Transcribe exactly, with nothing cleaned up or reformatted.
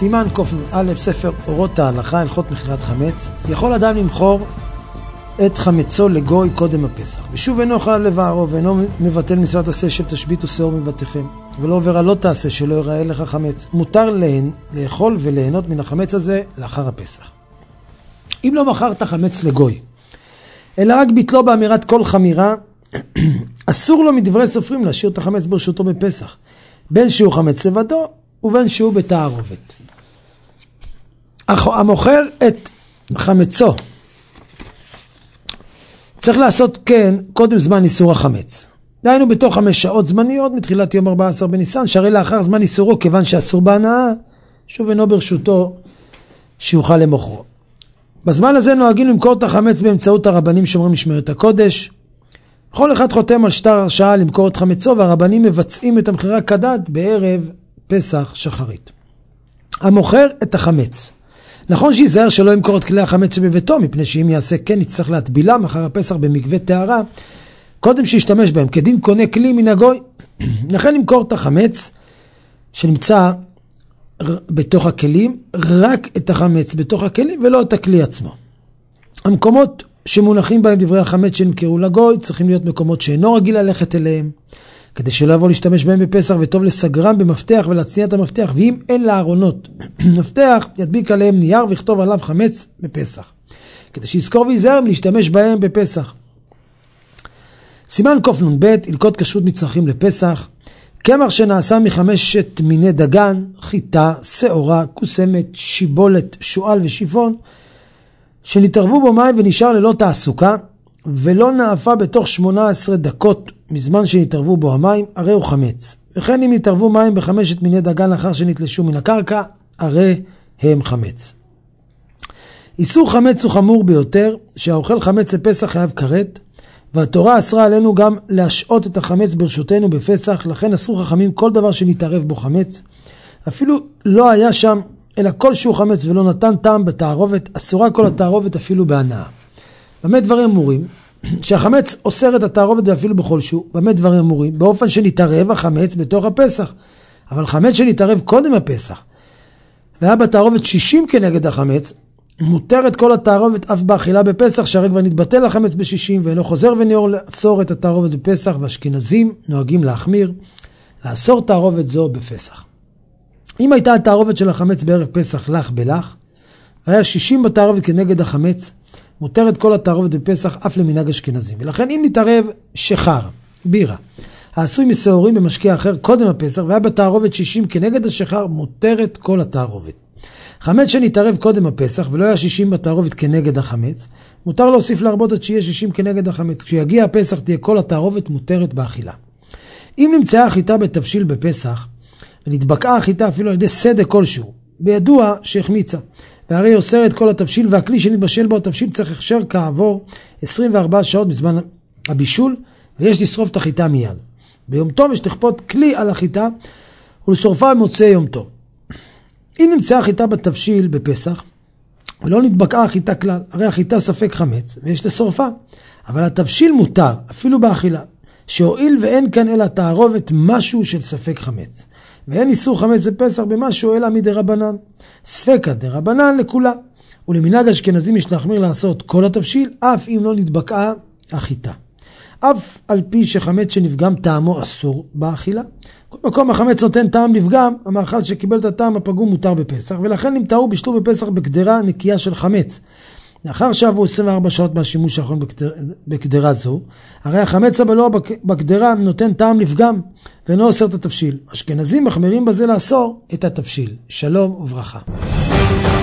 סימן קנ"א ספר אורות ההלכה, הלכות מכירת חמץ. יכול אדם למכור את חמצו לגוי קודם הפסח, ושוב אינו חייב לבערו, ואינו מבטל מצוות עשה של תשביתו שאור מבתיכם, ולא עובר על לא תעשה שלא יראה לך חמץ. מותר להן לאכול וליהנות מן החמץ הזה לאחר הפסח. אם לא מכרת חמץ לגוי, אלא רק ביטלו באמירת כל חמירה, אסור לו מדברי סופרים להשאיר את החמץ ברשותו בפסח, בין שהוא חמץ לבדו ובין שהוא בתערובת. המוכר את חמצו צריך לעשות כן קודם זמן איסור החמץ. דהיינו בתוך חמש שעות זמניות מתחילת יום ארבעה עשר בניסן, שהרי לאחר זמן איסורו, כיוון שאסור בהנאה, שוב אינו ברשותו שיוכל למוכרו. בזמן הזה נוהגים למכור את החמץ באמצעות הרבנים שומרים משמרת הקודש. כל אחד חותם על שטר הרשאה למכור את חמצו, והרבנים מבצעים את המכירה כדת בערב פסח שחרית. המוכר את החמץ, נכון שיזהר שלא ימכור את כלי החמץ שבביתו, מפני שאם יעשה כן יצטרך להטבילם אחר הפסח במקווה טהרה, קודם שישתמש בהם, כדין קונה כלי מן הגוי. לכן למכור את החמץ שנמצא בתוך הכלים, רק את החמץ בתוך הכלים ולא את הכלי עצמו. המקומות שמונחים בהם דברי החמץ שנמכרו לגוי צריכים להיות מקומות שאינו רגיל ללכת אליהם, כדי שלא יבוא להשתמש בהם בפסח, וטוב לסגרם במפתח ולהצניע את המפתח, ואם אין לארונות מפתח, ידביק עליהם נייר ויכתוב עליו חמץ בפסח, כדי שיזכור ויזהר להשתמש בהם בפסח. סימן קנ"ב, הלכות כשרות מצרכים לפסח. קמח שנעשה מחמשת מיני דגן, חיטה, שעורה, קוסמת, שיבולת, שועל ושיפון, שנתערבו בו מים ונשאר ללא תעסוקה, ולא נאפה בתוך שמונה עשרה דקות מזמן שנתערבו בו המים, הרי הוא חמץ. וכן אם נתערבו מים בחמשת מיני דגן לאחר שנתלשו מן הקרקע, הרי הם חמץ. איסור חמץ הוא חמור ביותר, שהאוכל חמץ לפסח חייב כרת, והתורה אסרה עלינו גם להשעות את החמץ ברשותנו בפסח, לכן אסור חכמים כל דבר שנתערב בו חמץ. אפילו לא היה שם אלא כל שהוא חמץ ולא נתן טעם בתערובת, אסורה כל התערובת אפילו בהנאה. במה דברים אמורים? שהחמץ אוסר את התערובת ואפילו בכל שהוא. במה דברים אמורים? באופן שנתערב החמץ בתוך הפסח. אבל חמץ שנתערב קודם הפסח, והיה בתערובת שישים כנגד החמץ, מותרת כל התערובת אף באכילה בפסח, שהרי כבר נתבטל החמץ בשישים, ואינו חוזר וניאור לאסור את התערובת בפסח, והאשכנזים נוהגים להחמיר, לאסור תערובת זו בפסח. אם הייתה התערובת של החמץ בערב פסח לך בלך, והיה שישים בתערובת כנגד החמץ, מותרת כל התערובת בפסח אף למנהג אשכנזים. ולכן אם נתערב שחר, בירה, העשוי משעורים במשקיע אחר קודם הפסח, והיה בתערובת שישים כנגד השחר, מותרת כל התערובת. חמץ שנתערב קודם הפסח ולא היה שישים בתערובת כנגד החמץ, מותר להוסיף להרבות עד שיהיה שישים כנגד החמץ. כשיגיע הפסח תהיה כל התערובת מותרת באכילה. אם נמצאה החיטה בתבשיל בפסח, ונתבקעה החיטה אפילו על ידי סדק כלשהו, בידוע שהחמיצה, והרי אוסר את כל התבשיל, והכלי שנתבשל בו התבשיל צריך הכשר כעבור עשרים וארבע שעות מזמן הבישול, ויש לשרוף את החיטה מיד. ביום טוב יש לכפות כלי על החיטה ולשרפה במוצאי יום טוב. אם נמצאה החיטה בתבשיל בפסח ולא נתבקעה החיטה כלל, הרי החיטה ספק חמץ ויש לשרפה, אבל התבשיל מותר אפילו באכילה, שהועיל ואין כאן אלא תערובת משהו של ספק חמץ, ואין איסור חמץ בפסח במשהו אלא מדרבנן, ספקא דרבנן לכולה. ולמנהג אשכנזים יש להחמיר לעשות כל התבשיל אף אם לא נתבקעה החיטה, אף על פי שחמץ שנפגם טעמו אסור באכילה. כל מקום החמץ נותן טעם לפגם, המאכל שקיבל את הטעם הפגום מותר בפסח, ולכן אם טעו בישלו בפסח בקדרה נקייה של חמץ, לאחר שעברו עשרים וארבע שעות מהשימוש האחרון בקדרה זו, הרי החמץ הבלוע בקדרה נותן טעם לפגם ואינו אוסר את התבשיל. אשכנזים מחמירים בזה לאסור את התבשיל. שלום וברכה.